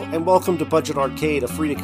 and welcome to Budget Arcade, a free to...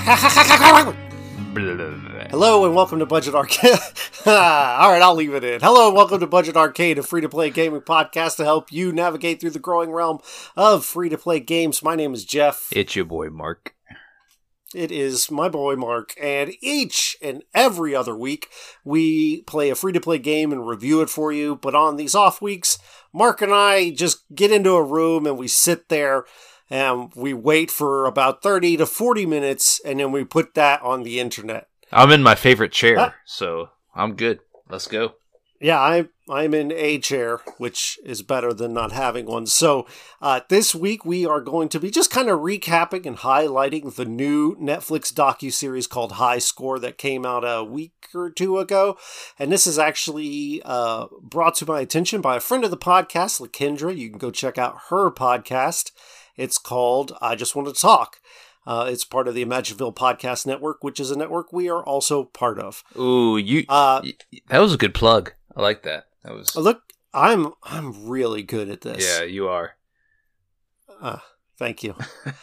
Hello and welcome to Budget Arcade. Alright, I'll leave it in. Hello and welcome to Budget Arcade, a free-to-play gaming podcast to help you navigate through the growing realm of free-to-play games. My name is Jeff. It's your boy, Mark. It is my boy, Mark, and each and every other week, we play a free-to-play game and review it for you, but on these off weeks, Mark and I just get into a room and we sit there and we wait for about 30 to 40 minutes, and then we put that on the internet. I'm in my favorite chair, so I'm good. Let's go. Yeah, I'm in a chair, which is better than not having one. So this week we are going to be just kind of recapping and highlighting the new Netflix docuseries called High Score that came out a week or two ago. And this is actually brought to my attention by a friend of the podcast, Lakendra. You can go check out her podcast. It's called I Just Want to Talk. It's part of the Imagineville Podcast Network, which is a network we are also part of. Ooh, that was a good plug. I like that. That was. Look, I'm really good at this. Yeah, you are. Thank you.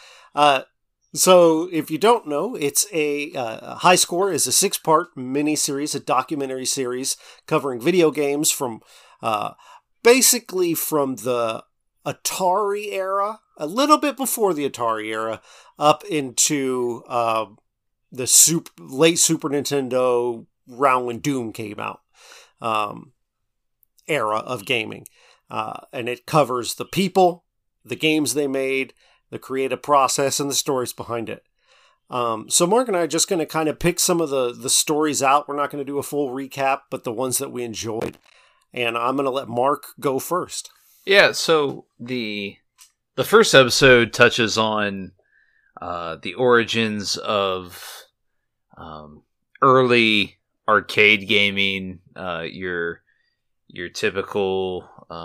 So, if you don't know, it's High Score is a 6-part mini-series, a documentary series covering video games from basically from the Atari era, a little bit before the Atari era, up into the late Super Nintendo round when Doom came out. Era of gaming. And it covers the people, the games they made, the creative process, and the stories behind it. So Mark and I are just going to kind of pick some of the stories out. We're not going to do a full recap, but the ones that we enjoyed. And I'm going to let Mark go first. Yeah, so the first episode touches on the origins of early arcade gaming, your typical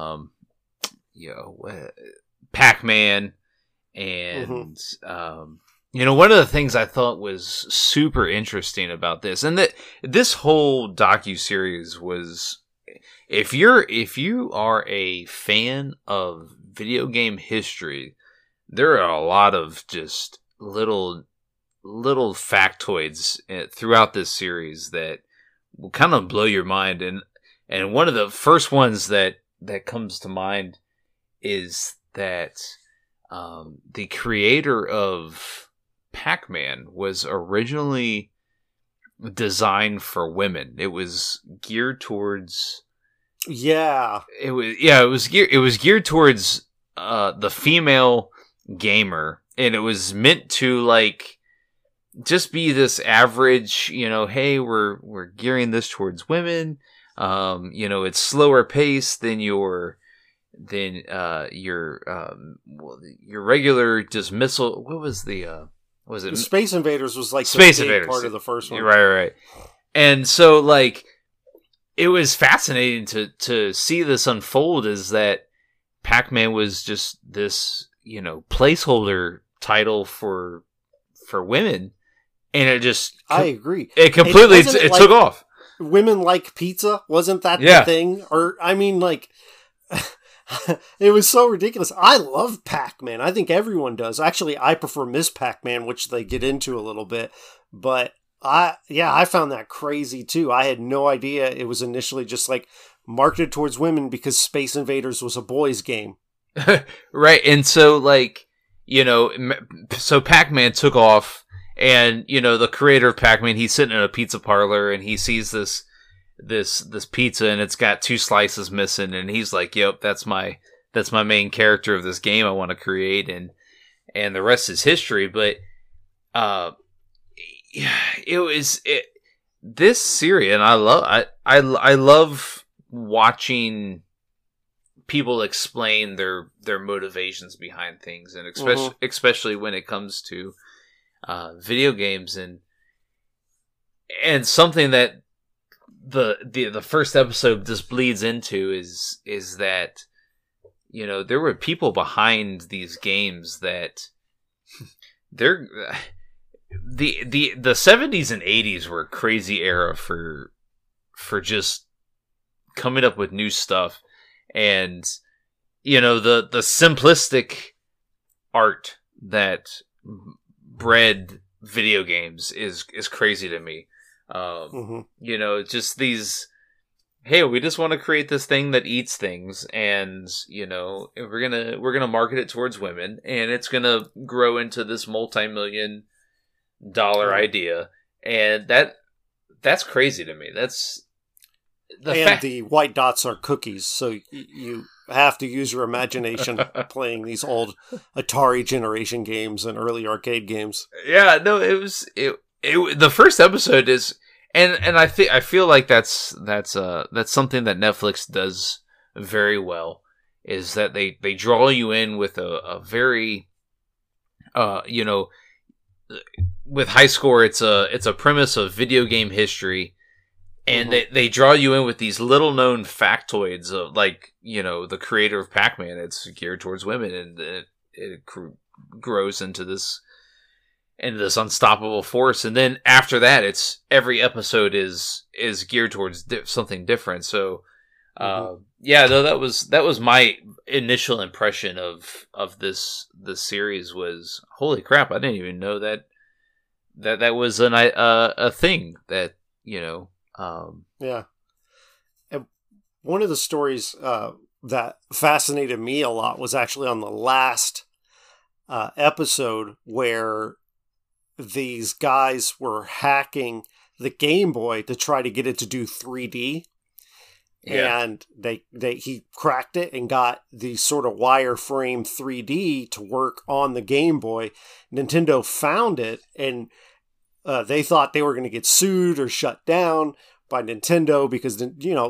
Pac-Man, and one of the things I thought was super interesting about this, and that this whole docuseries was, if you are a fan of video game history, there are a lot of just little factoids throughout this series that will kind of blow your mind. And one of the first ones that comes to mind is that the creator of Pac-Man was originally designed for women. It was geared towards it was geared towards the female gamer, and it was meant to just be this average, hey, we're gearing this towards women. It's slower pace than your regular dismissal. What was the Space Invaders was like Space the big Invaders part of the first one. Right. And so it was fascinating to see this unfold, is that Pac-Man was just this, placeholder title for women, and it just I agree. It completely it took off. Women like pizza, wasn't that the thing? Or I mean, it was so ridiculous. I love Pac-Man. I think everyone does. Actually, I prefer Miss Pac-Man, which they get into a little bit. But I found that crazy too. I had no idea it was initially just marketed towards women because Space Invaders was a boys' game. Right, and so so Pac-Man took off. And, the creator of Pac-Man, he's sitting in a pizza parlor and he sees this pizza and it's got 2 slices missing, and he's like, yep, that's my main character of this game I want to create, and the rest is history. But this series, and I love watching people explain their motivations behind things, and especially when it comes to video games, and something that the first episode just bleeds into is that there were people behind these games that they're the 70s and 80s were a crazy era for just coming up with new stuff, and the simplistic art that bred video games is crazy to me. Mm-hmm. You know, just these, hey, we just want to create this thing that eats things, and you know, we're gonna market it towards women, and it's gonna grow into this multi-million-dollar idea, and that's crazy to me. That's the white dots are cookies, so you have to use your imagination playing these old Atari generation games and early arcade games. Yeah, no, it was the first episode is, and I feel like that's something that Netflix does very well, is that they draw you in with a very you know, with High Score, it's a premise of video game history, and they draw you in with these little known factoids of, like, you know, the creator of Pac-Man, it's geared towards women, and it grows into this unstoppable force. And then after that, it's every episode is geared towards something different. So yeah, no, that was my initial impression of this series was, holy crap, I didn't even know that was a thing that, you know. Yeah. And one of the stories that fascinated me a lot was actually on the last episode, where these guys were hacking the Game Boy to try to get it to do 3D. Yeah. And he cracked it and got the sort of wireframe 3D to work on the Game Boy. Nintendo found it, and they thought they were going to get sued or shut down by Nintendo because, you know,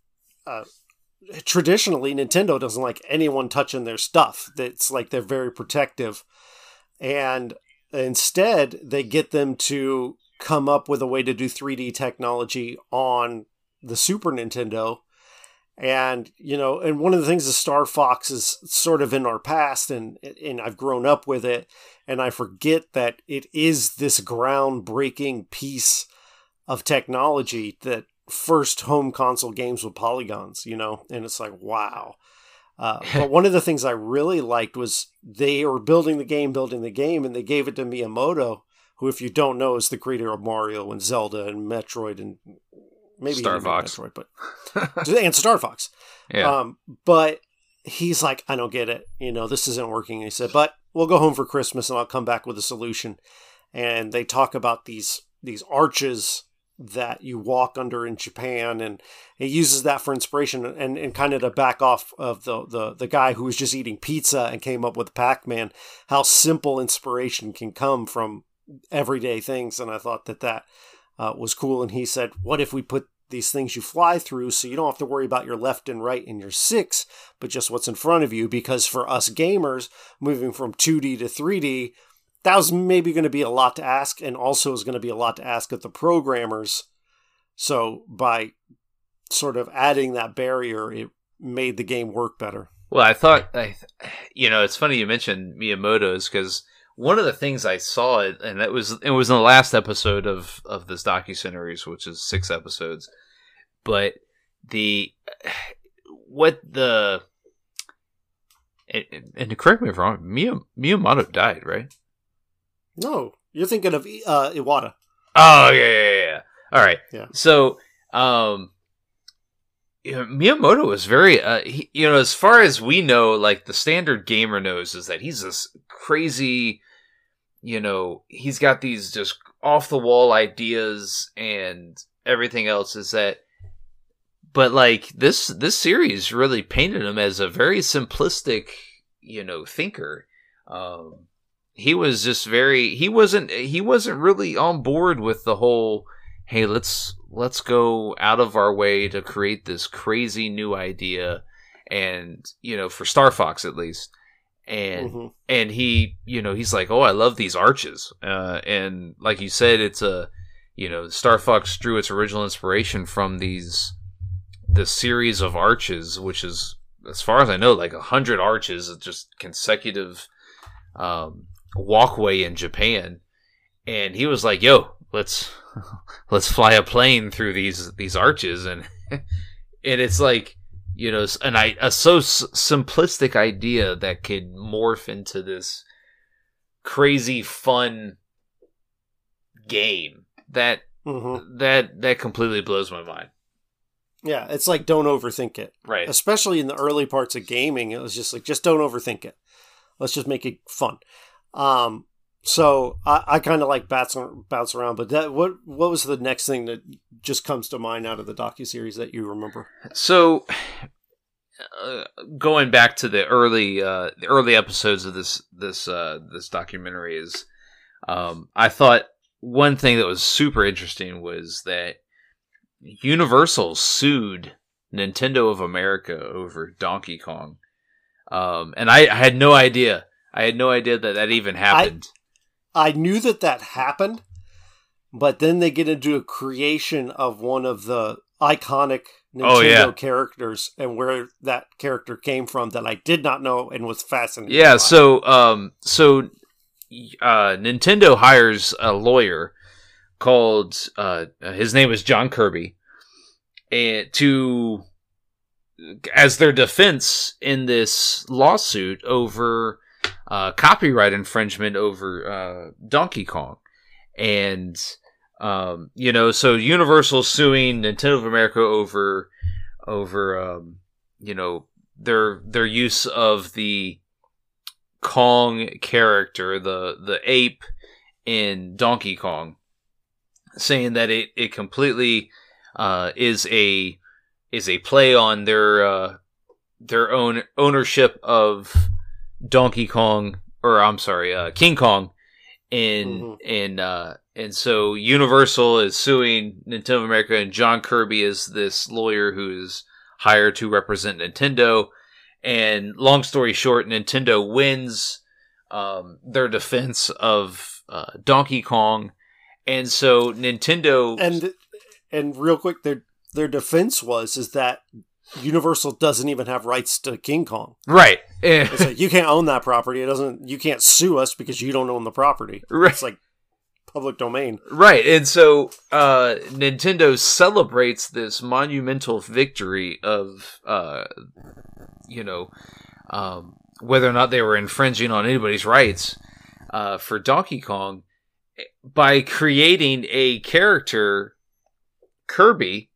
traditionally Nintendo doesn't like anyone touching their stuff. It's like they're very protective. And instead, they get them to come up with a way to do 3D technology on the Super Nintendo. And, you know, and one of the things is Star Fox is sort of in our past, and I've grown up with it, and I forget that it is this groundbreaking piece of technology that first home console games with polygons, you know, and it's like, wow. But one of the things I really liked was they were building the game, and they gave it to Miyamoto, who, if you don't know, is the creator of Mario and Zelda and Metroid and maybe Star Fox, Metroid, but and Star Fox. Yeah. But he's like, I don't get it. You know, this isn't working. And he said, but we'll go home for Christmas and I'll come back with a solution. And they talk about these arches that you walk under in Japan, and he uses that for inspiration and kind of to back off of the guy who was just eating pizza and came up with Pac-Man, how simple inspiration can come from everyday things. And I thought that was cool. And he said, what if we put these things you fly through so you don't have to worry about your left and right and your six, but just what's in front of you? Because for us gamers, moving from 2D to 3D, that was maybe going to be a lot to ask, and also is going to be a lot to ask of the programmers. So by sort of adding that barrier, it made the game work better. Well, I thought, you know, it's funny you mentioned Miyamoto's, because one of the things I saw, and it was in the last episode of this docuseries, which is 6 episodes, but and correct me if I'm wrong, Miyamoto died, right? No, you're thinking of Iwata. Oh, yeah. All right. Yeah. So, you know, Miyamoto was very, you know, as far as we know, like the standard gamer knows, is that he's this crazy, you know, he's got these just off the wall ideas and everything else is that, but like this series really painted him as a very simplistic, you know, thinker. He was just he wasn't really on board with the whole, hey, let's go out of our way to create this crazy new idea, and, you know, for Star Fox at least. And and he, you know, he's like, oh, I love these arches. And like you said, it's you know, Star Fox drew its original inspiration from this series of arches, which is, as far as I know, like 100 arches, just consecutive walkway in Japan. And he was like, yo, let's fly a plane through these arches. And and it's like, you know, a so simplistic idea that could morph into this crazy fun game that that completely blows my mind. Yeah, it's like, don't overthink it. Right. Especially in the early parts of gaming, it was just like, just don't overthink it. Let's just make it fun. So I kind of like bounce around, but what was the next thing that just comes to mind out of the docuseries that you remember? So going back to the early episodes of this documentary is, I thought one thing that was super interesting was that Universal sued Nintendo of America over Donkey Kong. And I had no idea. I had no idea that even happened. I knew that happened, but then they get into a creation of one of the iconic Nintendo characters and where that character came from that I did not know and was fascinated. Yeah, by. So Nintendo hires a lawyer called his name is John Kirby, and as their defense in this lawsuit over copyright infringement over Donkey Kong. And so Universal suing Nintendo of America over their use of the Kong character, the ape in Donkey Kong, saying that it completely is a play on their own ownership of Donkey Kong, or I'm sorry, King Kong, and so Universal is suing Nintendo of America, and John Kirby is this lawyer who is hired to represent Nintendo. And long story short, Nintendo wins their defense of Donkey Kong, and so Nintendo and real quick, their defense is that Universal doesn't even have rights to King Kong. Right. It's like, you can't own that property. You can't sue us because you don't own the property. Right. It's like public domain. Right. And so Nintendo celebrates this monumental victory of whether or not they were infringing on anybody's rights for Donkey Kong by creating a character, Kirby,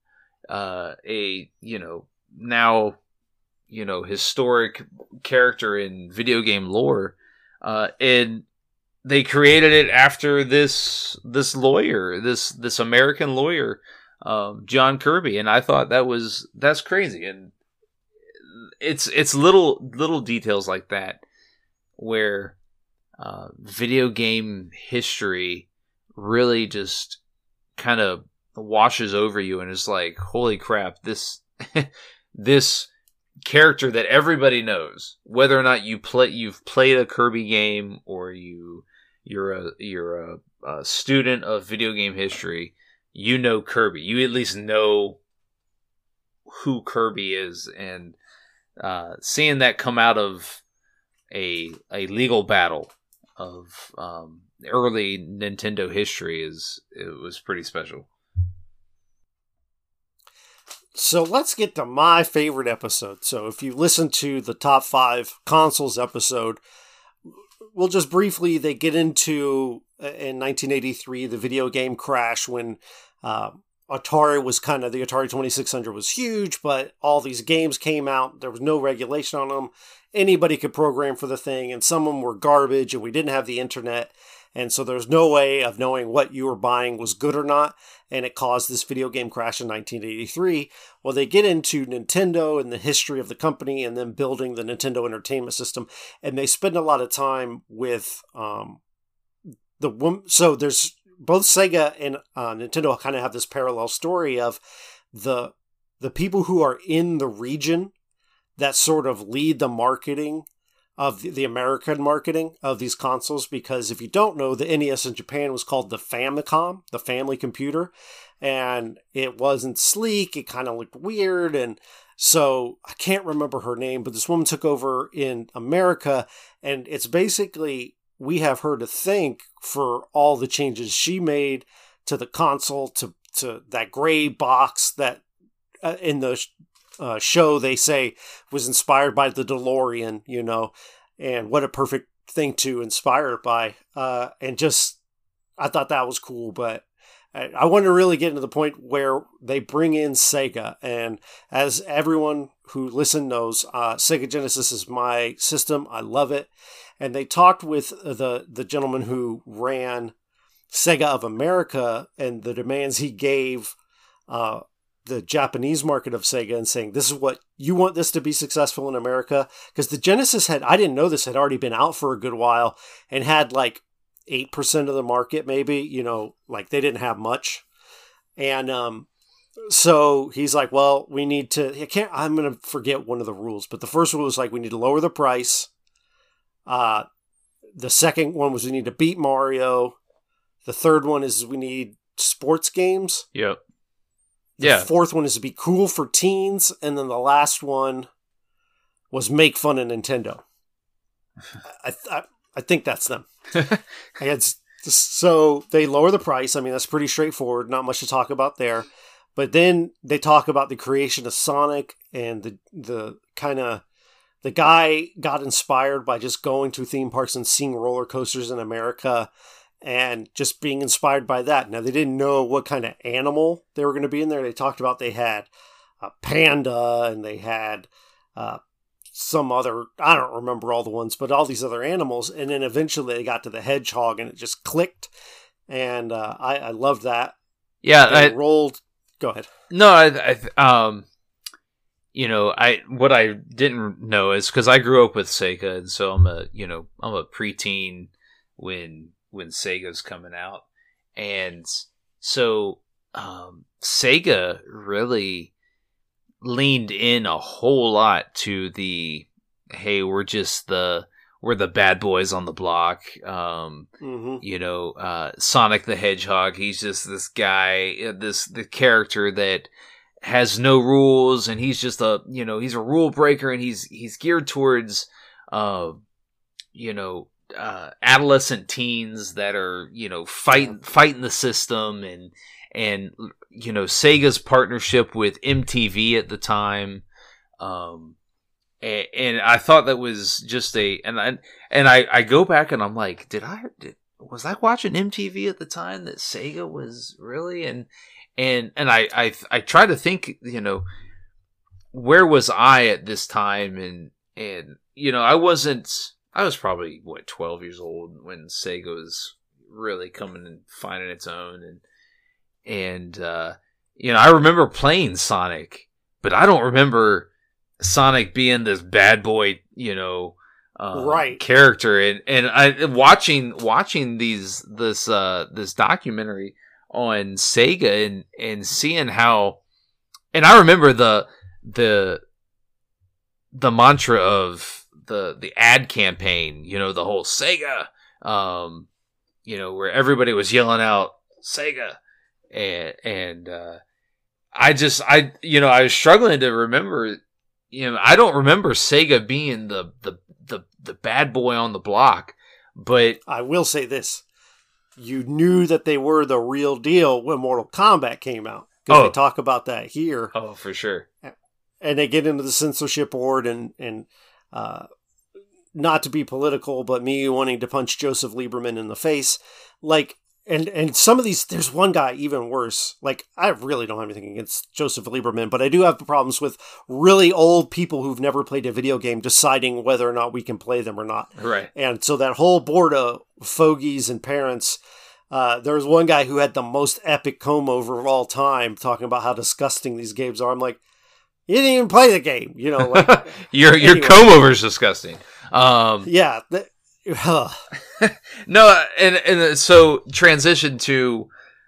now historic character in video game lore, and they created it after this lawyer, this American lawyer, John Kirby, and I thought that's crazy. And it's little details like that where video game history really just kind of washes over you, and it's like, holy crap, this this character that everybody knows, whether or not you've played a Kirby game or you're a student of video game history, you know Kirby. You at least know who Kirby is, and seeing that come out of a legal battle of early Nintendo history it was pretty special. So let's get to my favorite episode. So if you listen to the top 5 consoles episode, we'll just briefly, they get into, in 1983, the video game crash when Atari was the Atari 2600 was huge, but all these games came out. There was no regulation on them. Anybody could program for the thing, and some of them were garbage, and we didn't have the internet. And so there's no way of knowing what you were buying was good or not. And it caused this video game crash in 1983. Well, they get into Nintendo and the history of the company and then building the Nintendo Entertainment System. And they spend a lot of time with so there's both Sega and Nintendo kind of have this parallel story of the people who are in the region that sort of lead the marketing of the American marketing of these consoles, because if you don't know, the NES in Japan was called the Famicom, the family computer, and it wasn't sleek, it kind of looked weird, and so I can't remember her name, but this woman took over in America, and it's basically, we have her to thank for all the changes she made to the console, to that gray box that in the show they say was inspired by the DeLorean, and what a perfect thing to inspire it by. And just, I thought that was cool, but I want to really get into the point where they bring in Sega. And as everyone who listened knows, Sega Genesis is my system. I love it. And they talked with the gentleman who ran Sega of America and the demands he gave the Japanese market of Sega, and saying, this is what you want this to be successful in America. Because the Genesis I didn't know this, had already been out for a good while and had like 8% of the market, maybe, like they didn't have much. And so he's like, well, we need to, I'm going to forget one of the rules, but the first rule was like, we need to lower the price. The second one was we need to beat Mario. The third one is we need sports games. Yep. The fourth one is to be cool for teens. And then the last one was make fun of Nintendo. I think that's them. So they lower the price. I mean, that's pretty straightforward. Not much to talk about there. But then they talk about the creation of Sonic, and the guy got inspired by just going to theme parks and seeing roller coasters in America and just being inspired by that. Now, they didn't know what kind of animal they were going to be in there. They talked about they had a panda, and they had some other, I don't remember all the ones, but all these other animals. And then eventually they got to the hedgehog, and it just clicked. And I loved that. Yeah. Rolled. Go ahead. No, what I didn't know is, because I grew up with Sega, and so I'm a preteen when Sega's coming out. And so Sega really leaned in a whole lot to the, hey, we're the bad boys on the block. Sonic the Hedgehog, he's just this guy, the character that has no rules, and he's just he's a rule breaker, and he's geared towards adolescent teens that are fighting the system, and Sega's partnership with MTV at the time, and I thought that was just I go back and I'm like, was I watching MTV at the time that Sega was really, and I try to think, where was I at this time, and I was probably 12 years old when Sega was really coming and finding its own, and I remember playing Sonic, but I don't remember Sonic being this bad boy, right character, and I watching this documentary on Sega and seeing how, and I remember the mantra of the ad campaign, the whole Sega, where everybody was yelling out Sega, and I was struggling to remember. I don't remember Sega being the bad boy on the block, but I will say this: you knew that they were the real deal when Mortal Kombat came out, because they talk about that here. Oh, for sure. And they get into the censorship board, and not to be political, but me wanting to punch Joseph Lieberman in the face, like. And some of these, there's one guy even worse. Like, I really don't have anything against Joseph Lieberman, but I do have problems with really old people who've never played a video game deciding whether or not we can play them or not. Right. And so that whole board of fogies and parents, there was one guy who had the most epic comb over of all time, talking about how disgusting these games are. I'm like, you didn't even play the game, like your comb over is disgusting. Yeah. No, and so transition to,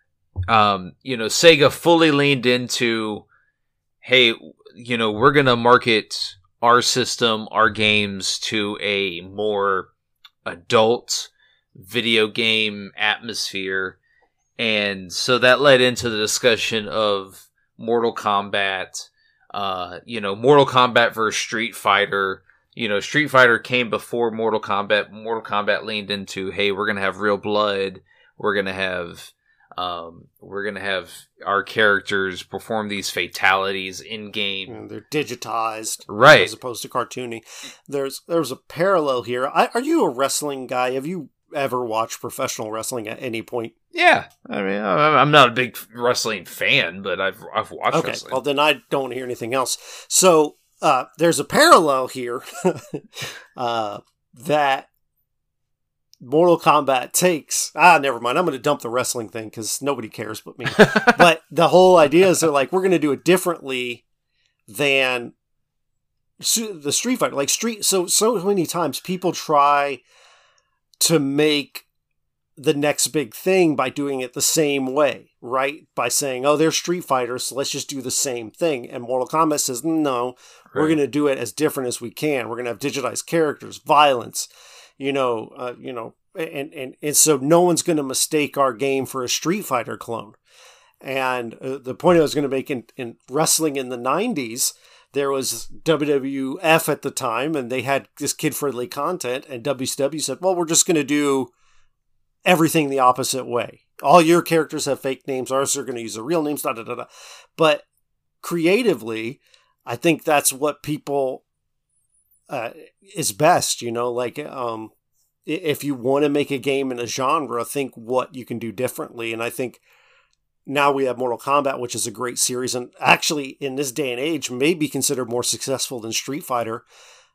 Sega fully leaned into, hey, we're going to market our system, our games to a more adult video game atmosphere. And so that led into the discussion of Mortal Kombat, Mortal Kombat versus Street Fighter. Street Fighter came before Mortal Kombat. Mortal Kombat leaned into, hey, we're going to have real blood. We're going to have, We're gonna have our characters perform these fatalities in game. And they're digitized, right, as opposed to cartoony. There's a parallel here. Are you a wrestling guy? Have you ever watched professional wrestling at any point? Yeah, I mean, I'm not a big wrestling fan, but I've watched wrestling. Well, then I don't hear anything else. So there's a parallel here that Mortal Kombat takes. Never mind. I'm going to dump the wrestling thing because nobody cares but me. But the whole idea is they're like, we're going to do it differently than the Street Fighter. Like so many times people try to make the next big thing by doing it the same way, right? By saying, oh, they're Street Fighters, so let's just do the same thing. And Mortal Kombat says, no, we're going to do it as different as we can. We're going to have digitized characters, violence, and so no one's going to mistake our game for a Street Fighter clone. And the point I was going to make in wrestling in the 90s, there was WWF at the time, and they had this kid-friendly content, and WCW said, well, we're just going to do everything the opposite way. All your characters have fake names, ours are going to use their real names, da-da-da-da. But creatively, I think that's what people is best, if you want to make a game in a genre, think what you can do differently. And I think now we have Mortal Kombat, which is a great series, and actually in this day and age may be considered more successful than Street Fighter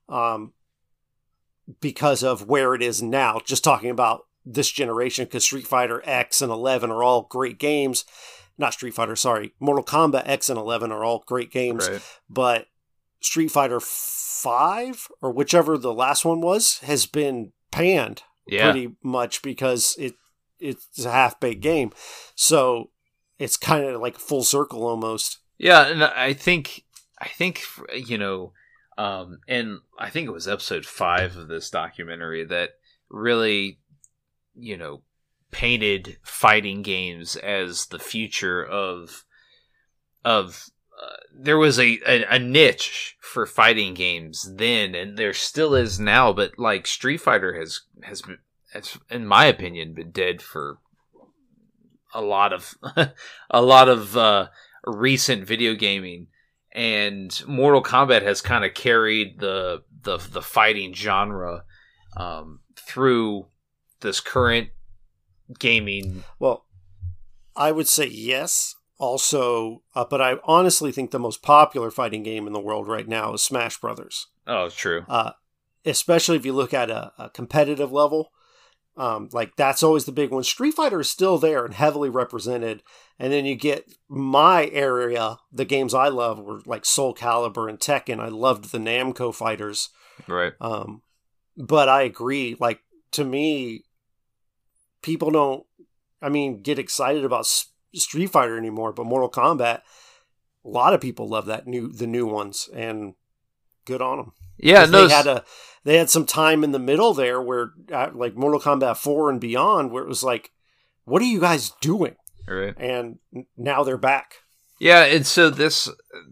because of where it is now. Just talking about this generation, because Street Fighter X and 11 are all great games. Not Street Fighter, sorry. Mortal Kombat X and 11 are all great games. Right. But Street Fighter 5, or whichever the last one was, has been panned pretty much because it's a half-baked game. So it's kind of like full circle almost. Yeah, and I think and I think it was episode 5 of this documentary that really, painted fighting games as the future of there was a niche for fighting games then, and there still is now, but like Street Fighter has been, in my opinion, been dead for a lot of recent video gaming, and Mortal Kombat has kind of carried the fighting genre through this current gaming. Well, I would say yes. Also, but I honestly think the most popular fighting game in the world right now is Smash Brothers. Oh, true. Especially if you look at a competitive level. Like that's always the big one. Street Fighter is still there and heavily represented. And then you get my area, the games I love were like Soul Calibur and Tekken. I loved the Namco fighters. Right. But I agree. Like to me, people don't, get excited about Street Fighter anymore, but Mortal Kombat, a lot of people love the new ones, and good on them. Yeah, no, they had some time in the middle there where, like Mortal Kombat 4 and beyond, where it was like, what are you guys doing? Right. And now they're back. Yeah, and so this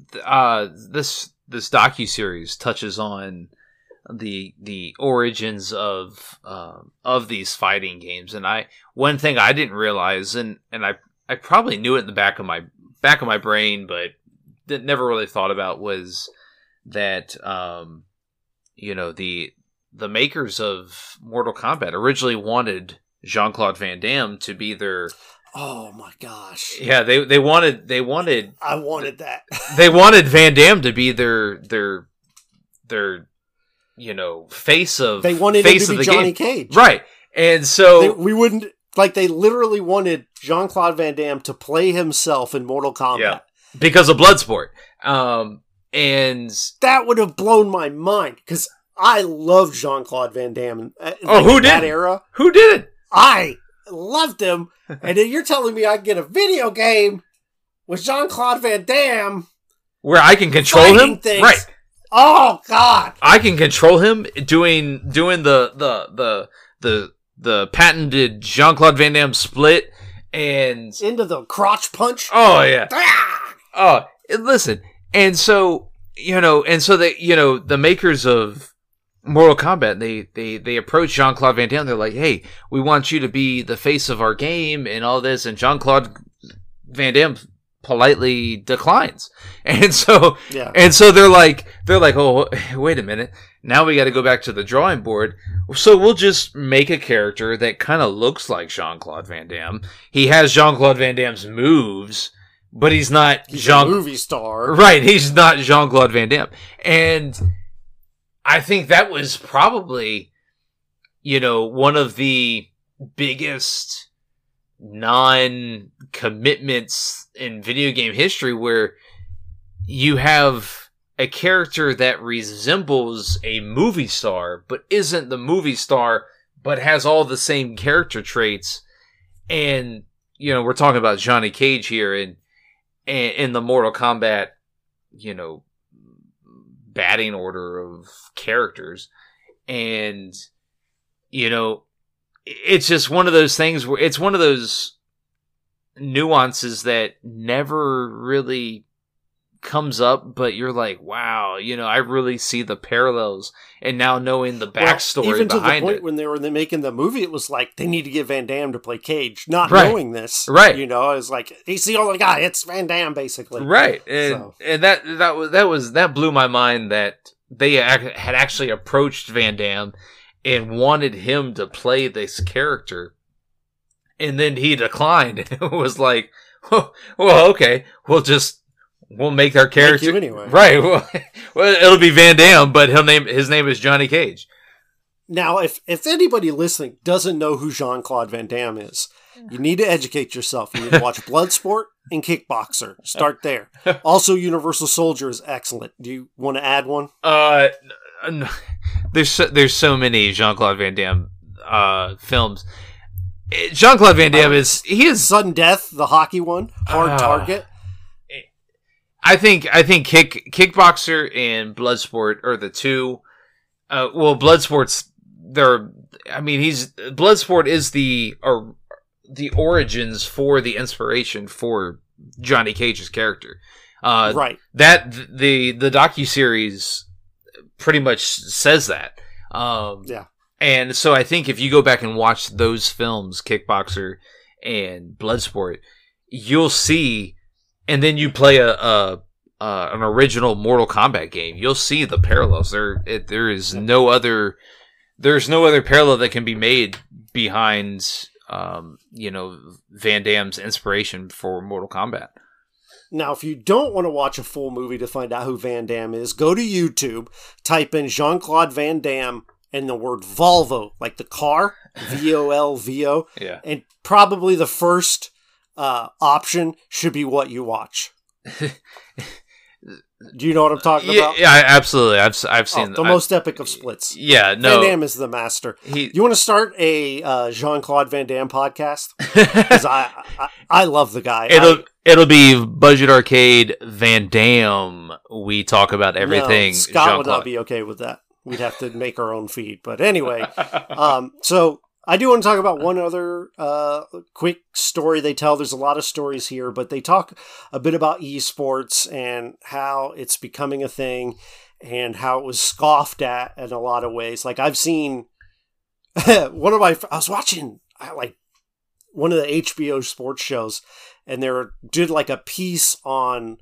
docuseries touches on the origins of these fighting games, and one thing I didn't realize, and I probably knew it in the back of my brain, but never really thought about, was that the makers of Mortal Kombat originally wanted Jean-Claude Van Damme to be their. Oh my gosh! Yeah, they wanted. I wanted that. They wanted Van Damme to be their face of. They wanted face him to be Johnny Cage, right? And so we wouldn't. Like, they literally wanted Jean-Claude Van Damme to play himself in Mortal Kombat. Yeah, because of Bloodsport. And that would have blown my mind, because I loved Jean-Claude Van Damme. Who did? That era. Who did? I loved him. And then you're telling me I get a video game with Jean-Claude Van Damme where I can control him? Things. Right. Oh, God. I can control him doing the patented Jean-Claude Van Damme split and into the crotch punch. Oh yeah. Listen, and so the makers of Mortal Kombat, they approach Jean-Claude Van Damme. They're like, "Hey, we want you to be the face of our game and all this." And Jean-Claude Van Damme politely declines. And so they're like, "Oh, wait a minute. Now we got to go back to the drawing board. So we'll just make a character that kind of looks like Jean-Claude Van Damme. He has Jean-Claude Van Damme's moves, but he's not a movie star. Right, he's not Jean-Claude Van Damme." And I think that was probably, one of the biggest non-commitments in video game history, where you have a character that resembles a movie star, but isn't the movie star, but has all the same character traits. And, we're talking about Johnny Cage here in the Mortal Kombat, batting order of characters. And, it's just one of those things where it's one of those nuances that never really comes up, but you're like, wow, I really see the parallels. And now knowing the backstory even to behind the point it. when they were making the movie, it was like they need to get Van Damme to play Cage, not Right. knowing this. Right. It was like he's the only guy. It's Van Damme, basically. Right. And that blew my mind that they had actually approached Van Damme and wanted him to play this character. And then he declined. It was like, well, okay, we'll make our character Make you anyway. Right. Well, it'll be Van Damme, but his name is Johnny Cage. Now, if anybody listening doesn't know who Jean-Claude Van Damme is, you need to educate yourself. You need to watch Bloodsport and Kickboxer. Start there. Also, Universal Soldier is excellent. Do you want to add one? There's so many Jean-Claude Van Damme films. Jean-Claude Van Damme is Sudden Death, the hockey one, Hard Target. I think Kickboxer and Bloodsport are the two. Bloodsport's Bloodsport is the origins for the inspiration for Johnny Cage's character. Right. That the docuseries pretty much says that. Yeah. And so I think if you go back and watch those films, Kickboxer and Bloodsport, you'll see, and then you play an original Mortal Kombat game, you'll see the parallels. There's no other parallel that can be made behind, Van Damme's inspiration for Mortal Kombat. Now, if you don't want to watch a full movie to find out who Van Damme is, go to YouTube, type in Jean-Claude Van Damme and the word Volvo, like the car, Volvo. Yeah. And probably the first option should be what you watch. Do you know what I'm talking about? Yeah, absolutely. I've seen the most epic of splits. Yeah, no. Van Damme is the master. You want to start a Jean-Claude Van Damme podcast? Because I love the guy. It'll be Budget Arcade Van Damme. We talk about everything. No, Scott Jean-Claude would not be okay with that. We'd have to make our own feed. But anyway, so I do want to talk about one other quick story they tell. There's a lot of stories here, but they talk a bit about esports and how it's becoming a thing and how it was scoffed at in a lot of ways. Like I've seen I was watching one of the HBO sports shows, and they did like a piece on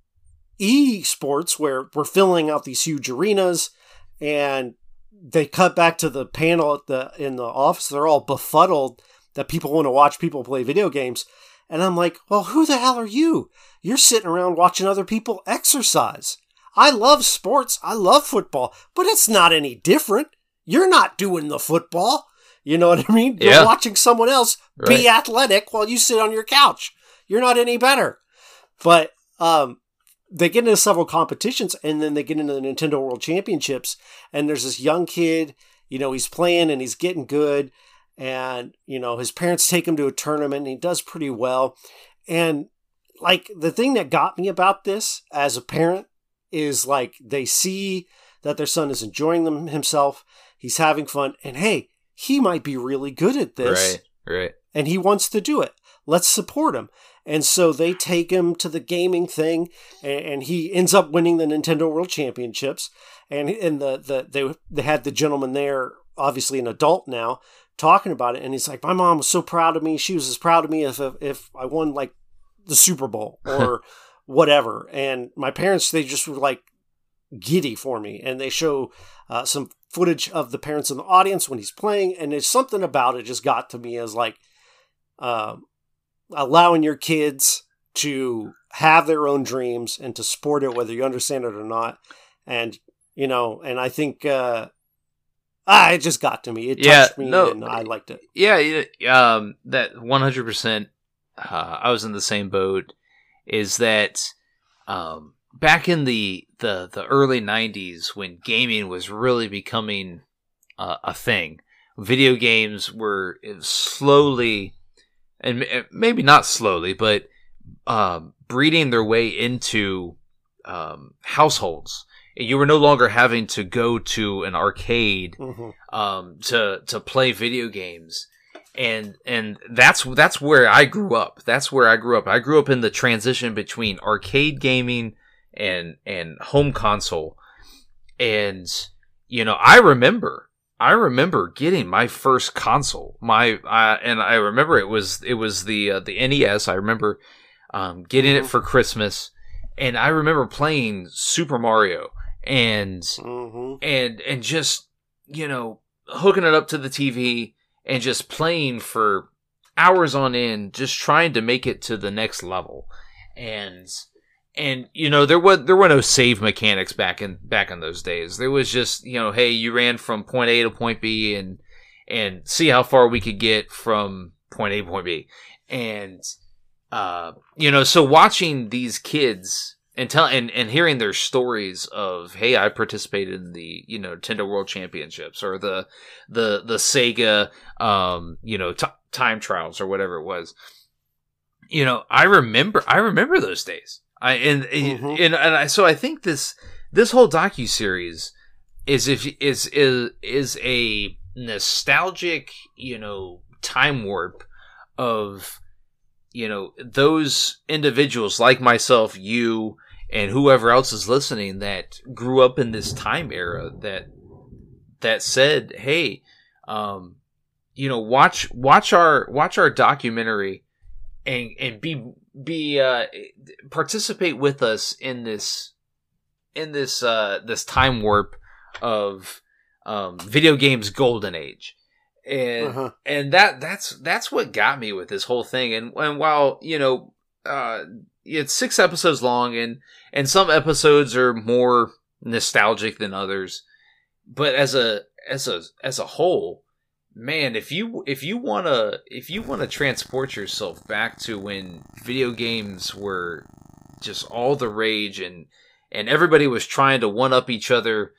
esports where we're filling out these huge arenas, and they cut back to the panel in the office. They're all befuddled that people want to watch people play video games. And I'm like, well, who the hell are you? You're sitting around watching other people exercise. I love sports. I love football, but it's not any different. You're not doing the football. You know what I mean? Yeah. You're watching someone else be athletic while you sit on your couch. You're not any better. But they get into several competitions, and then they get into the Nintendo World Championships, and there's this young kid, he's playing and he's getting good, and, his parents take him to a tournament, and he does pretty well. And, the thing that got me about this as a parent is, they see that their son is enjoying himself, he's having fun, and hey, he might be really good at this. Right. And he wants to do it. let's support him. And so they take him to the gaming thing, and he ends up winning the Nintendo World Championships. And they had the gentleman there, obviously an adult now, talking about it. And he's like, my mom was so proud of me. She was as proud of me if I won like the Super Bowl or whatever. And my parents, they just were like giddy for me. And they show some footage of the parents in the audience when he's playing. And there's something about it just got to me as like, allowing your kids to have their own dreams and to support it, whether you understand it or not. And, and I think, it just got to me. It touched me and I liked it. Yeah. That 100%, I was in the same boat, is that, back in the early 90s when gaming was really becoming a thing, video games were slowly, and maybe not slowly, but breeding their way into households. You were no longer having to go to an arcade to play video games, and that's where I grew up. I grew up in the transition between arcade gaming and home console, and I remember getting my first console. And I remember it was the NES. I remember getting it for Christmas, and I remember playing Super Mario and just hooking it up to the TV and just playing for hours on end, just trying to make it to the next level. And there were no save mechanics back in those days. There was just, hey, you ran from point A to point B and see how far we could get from point A to point B. And so watching these kids and hearing their stories of, hey, I participated in the Nintendo World Championships or the Sega time trials or whatever it was. I remember those days. So I think this whole docuseries is a nostalgic, time warp of, those individuals like myself, you, and whoever else is listening that grew up in this time era that said, hey, watch our documentary and participate with us in this time warp of video games golden age. And that's what got me with this whole thing. And while it's 6 episodes long, and some episodes are more nostalgic than others, but as a whole, man, if you wanna transport yourself back to when video games were just all the rage and everybody was trying to one up each other,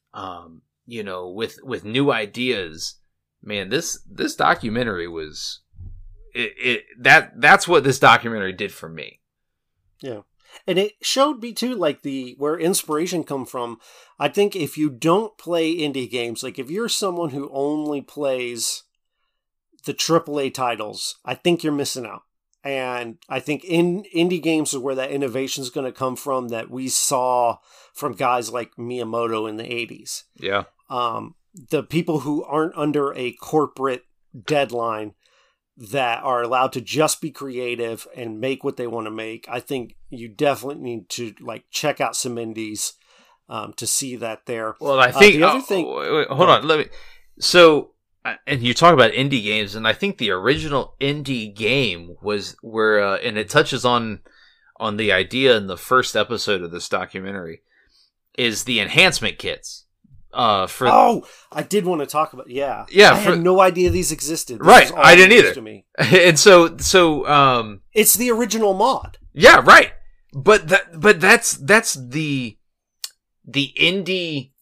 with new ideas, man, this documentary was that's what this documentary did for me. Yeah. And it showed me too, like where inspiration come from. I think if you don't play indie games, like if you're someone who only plays the AAA titles, I think you're missing out. And I think indie games is where that innovation is going to come from that we saw from guys like Miyamoto in the 80s. Yeah. The people who aren't under a corporate deadline that are allowed to just be creative and make what they want to make. I think you definitely need to check out some indies to see that there. Well, I think the other thing. Wait, hold on, So, and you talk about indie games, and I think the original indie game was where, and it touches on the idea in the first episode of this documentary, is the enhancement kits. I did want to talk about I had no idea these existed. Right, I didn't either. To me. And so it's the original mod. Yeah, right. But that's the indie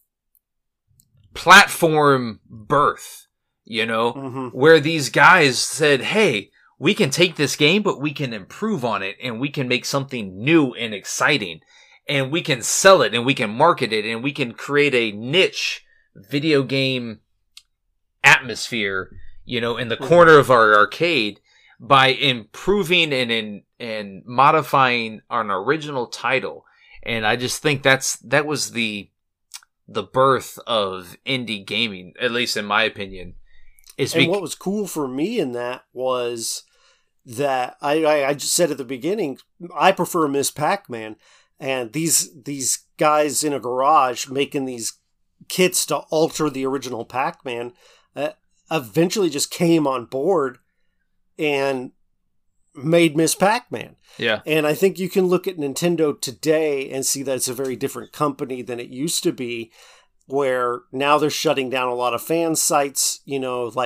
platform birth, where these guys said, "Hey, we can take this game, but we can improve on it, and we can make something new and exciting." And we can sell it, and we can market it, and we can create a niche video game atmosphere, in the corner of our arcade. by improving and modifying an original title. And I just think that was the birth of indie gaming, at least in my opinion. What was cool for me in that was that I just said at the beginning, I prefer Miss Pac-Man, and these guys in a garage making these kits to alter the original Pac-Man eventually just came on board and made Miss Pac-Man. Yeah. And I think you can look at Nintendo today and see that it's a very different company than it used to be, where now they're shutting down a lot of fan sites, they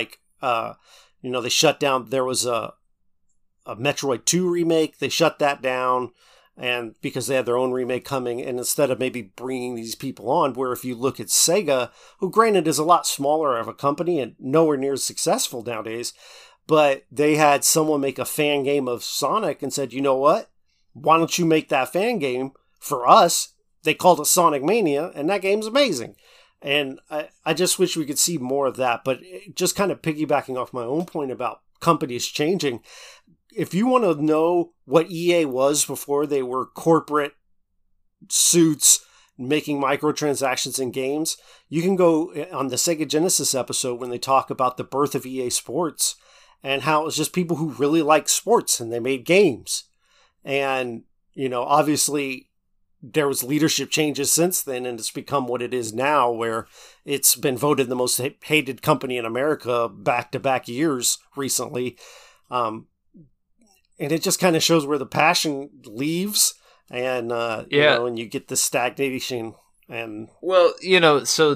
shut down, there was a Metroid 2 remake, they shut that down, and because they had their own remake coming, and instead of maybe bringing these people on, where if you look at Sega, who granted is a lot smaller of a company and nowhere near as successful nowadays, but they had someone make a fan game of Sonic and said, you know what? Why don't you make that fan game for us? They called it Sonic Mania, and that game's amazing. And I just wish we could see more of that. But just kind of piggybacking off my own point about companies changing, if you want to know what EA was before they were corporate suits making microtransactions in games, you can go on the Sega Genesis episode when they talk about the birth of EA Sports and how it was just people who really liked sports and they made games. And, obviously there was leadership changes since then, and it's become what it is now, where it's been voted the most hated company in America back-to-back years recently. And it just kind of shows where the passion leaves, and and you get the stagnation. And so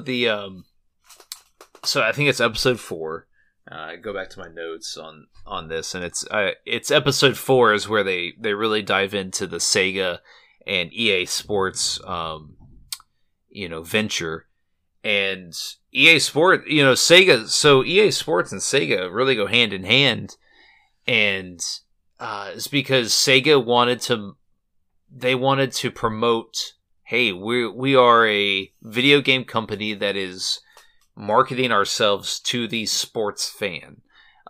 I think it's episode 4. I go back to my notes on this, and it's episode 4 is where they really dive into the Sega and EA Sports, venture. And EA Sport, Sega. So EA Sports and Sega really go hand in hand, and it's because Sega wanted to promote, hey, we are a video game company that is marketing ourselves to the sports fan,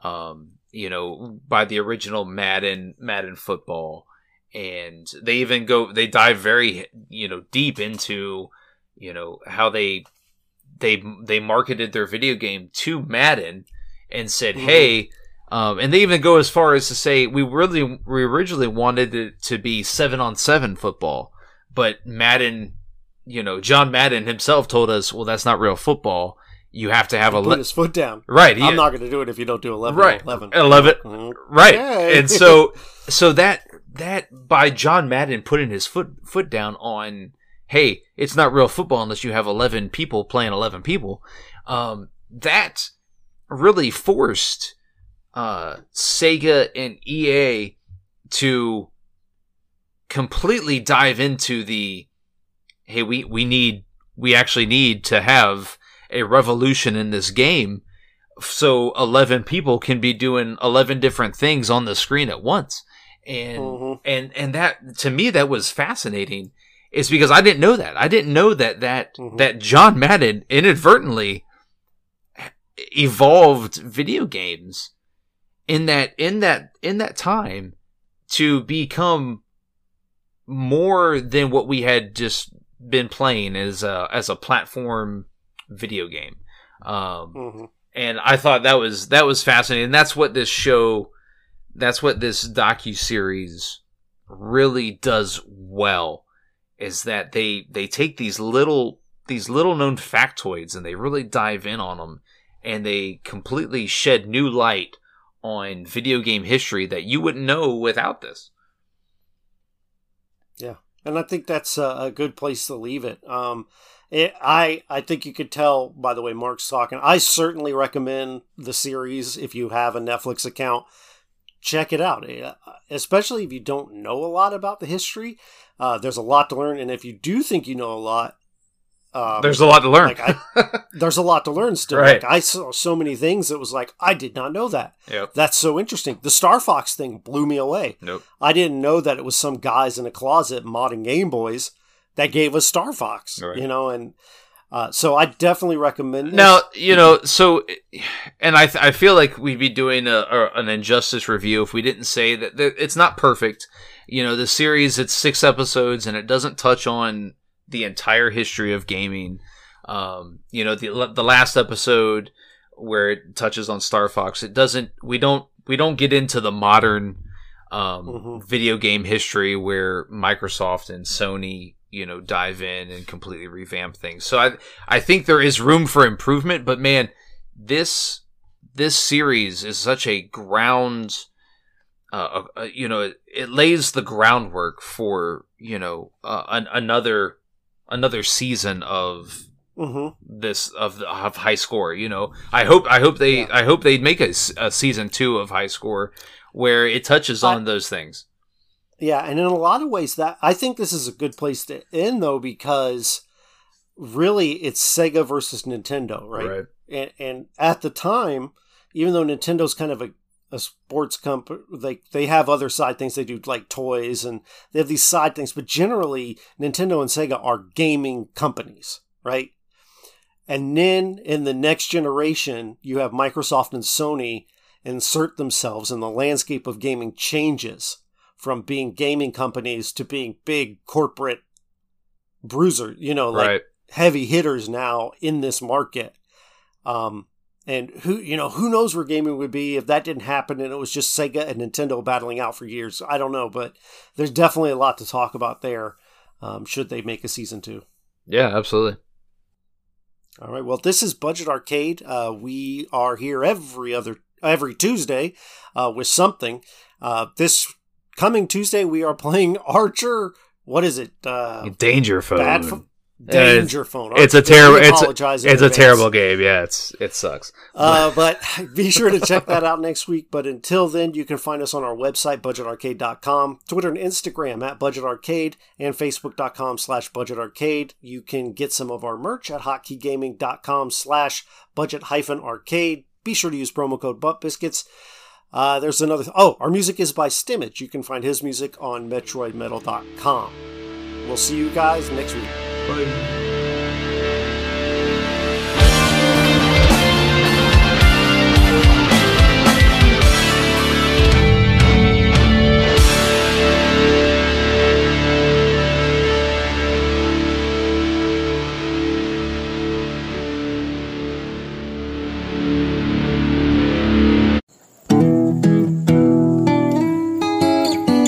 by the original Madden football. And they dive very, deep into, how they marketed their video game to Madden and said, hey, and they even go as far as to say, we originally wanted it to be 7-on-7 football, but Madden, John Madden himself told us, well, that's not real football. You have to have put his foot down. Right. I'm not going to do it if you don't do 11. Right. 11. Right. Yay. And so that by John Madden putting his foot down on, hey, it's not real football unless you have 11 people playing 11 people. That really forced Sega and EA to completely dive into the, hey, we actually need to have a revolution in this game, so 11 people can be doing 11 different things on the screen at once. And and that, to me, that was fascinating. It's because I didn't know that. I didn't know that John Madden inadvertently evolved video games in that time to become more than what we had just been playing as a platform video game. And I thought that was fascinating. And that's what this docuseries really does well, is that they take these little known factoids and they really dive in on them, and they completely shed new light on video game history that you wouldn't know without this. Yeah. And I think that's a good place to leave it. I think you could tell by the way Mark's talking. I certainly recommend the series if you have a Netflix account. Check it out, especially if you don't know a lot about the history. There's a lot to learn, and if you do think you know a lot, there's a lot to learn. There's a lot to learn still. Right. I saw so many things that was like, I did not know that. Yep. That's so interesting. The Star Fox thing blew me away. Nope. I didn't know that it was some guys in a closet modding Game Boys that gave us Star Fox. Right. And So I definitely recommend this. Now, so, and I feel like we'd be doing an injustice review if we didn't say that it's not perfect. The series, it's 6 episodes, and it doesn't touch on the entire history of gaming. The last episode where it touches on Star Fox, we don't get into the modern video game history where Microsoft and Sony dive in and completely revamp things. So I think there is room for improvement, but man, this series is such a ground, it lays the groundwork for, another season of this of High Score. I hope they make a season 2 of High Score where it touches on those things. Yeah, and in a lot of ways, that I think this is a good place to end, though, because really it's Sega versus Nintendo, right? And at the time, even though Nintendo's kind of a sports company, they have other side things they do, like toys, and they have these side things, but generally Nintendo and Sega are gaming companies, right? And then in the next generation, you have Microsoft and Sony insert themselves, and the landscape of gaming changes from being gaming companies to being big corporate bruiser, heavy hitters now in this market. And who knows where gaming would be if that didn't happen and it was just Sega and Nintendo battling out for years. I don't know, but there's definitely a lot to talk about there. Should they make a season 2? Yeah, absolutely. All right. Well, this is Budget Arcade. We are here every Tuesday with something. This coming Tuesday, we are playing Archer. What is it? Danger Phone. Danger Phone. It's a terrible. It's a terrible game. Yeah, it sucks. But be sure to check that out next week. But until then, you can find us on our website, budgetarcade.com, Twitter and Instagram at budgetarcade, and facebook.com/budgetarcade. You can get some of our merch at hotkeygaming.com/budget-arcade. Be sure to use promo code ButtBiscuits. There's another. Our music is by Stimage. You can find his music on metroidmetal.com. We'll see you guys next week. Bye.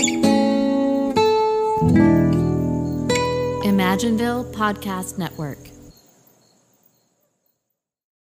Imagineville Podcast Network.